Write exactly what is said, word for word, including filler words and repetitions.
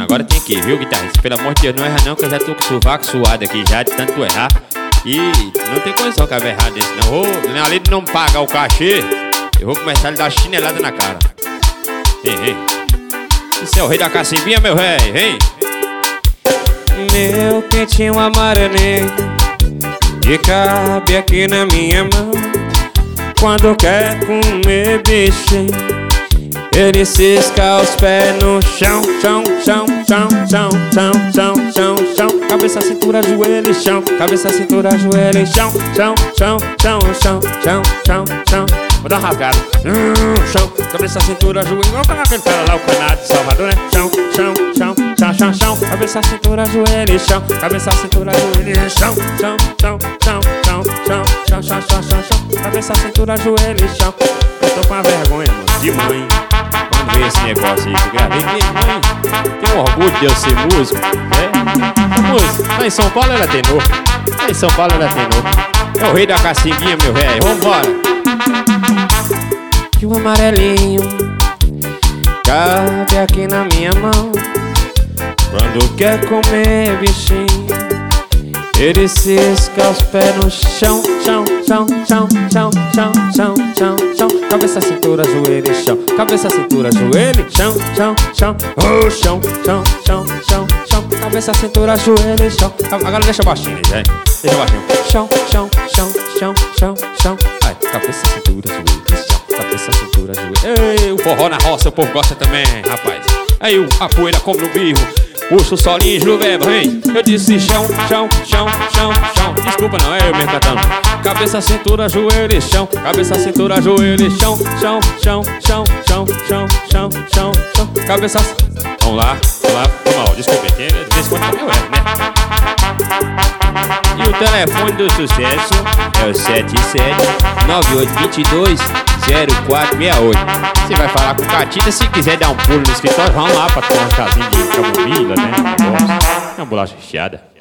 agora tem que ir, viu, guitarrista? Pelo amor de Deus, não erra não, que eu já tô com o sovaco suado aqui já, de tanto errar. E não tem condição que eu vou errar desse não. Vou, além de não pagar o cachê, eu vou começar a lhe dar chinelada na cara. Ei, ei. Isso é o rei da cacimbinha, meu rei, hein? Meu quentinho amarelinho que cabe aqui na minha mão. Quando quer comer bichinho, ele cisca os pés no chão, chão, chão, chão, chão, chão, chão, chão, chão. Cabeça, cintura, joelho, chão. Cabeça, cintura, joelho, chão, chão, chão, chão, chão, chão, chão, chão. Vou dar uma rasgada. Hum, chão, cabeça, cintura, joelho. Vamos pegar aquele cara lá, o canado de Salvador, né? Chão, chão, chão, chão, chão, chão. Cabeça, cintura, joelho, chão. Cabeça, cintura, joelho, chão, chão, chão, chão, chão, chão, chão, chão, chão, chão, chão. Cabeça, cintura, joelho, chão. Eu tô com uma vergonha, mano, de mãe. Quando veio esse negócio aí que eu gravei, que mãe, tem um orgulho de eu ser músico, né? Músico, lá em São Paulo era tenor. Lá em São Paulo era tenor. É o rei da cacimbinha, meu velho. Vambora. Que o amarelinho cabe aqui na minha mão. Quando quer comer bichinho, ele cisca os pés no chão, chão, chão, chão, chão, chão, chão, chão, chão. Cabeça, cintura, joelho, chão. Cabeça, cintura, joelho, chão, chão, chão. Oh, chão, chão, chão, chão, chão. Cabeça, cintura, joelho, chão. Agora deixa baixinho aí, velho. Deixa baixinho. Chão, chão, chão, chão, chão, chão. Ai, cabeça, cintura, joelho, chão. Cabeça, cintura, joelho. Ei, o forró na roça, o povo gosta também, rapaz. Aí a poeira come no birro. Puxa o solinho, Juveba, hein? Eu disse chão, chão, chão, chão, chão. Desculpa não, é eu mesmo cantando. Cabeça, cintura, joelho, chão. Cabeça, cintura, joelho, chão. Chão, chão, chão, chão, chão, chão, chão, chão. Cabeça... Vamos lá, vamos lá, vamos lá, desculpa, de vez em quando também eu erro, né? E o telefone do sucesso é o sete sete nove oito dois dois zero quatro seis oito. Você vai falar com o Catita, se quiser dar um pulo no escritório, vamos lá pra tomar um chazinho de camomila, né? Um negócio, uma bolacha recheada.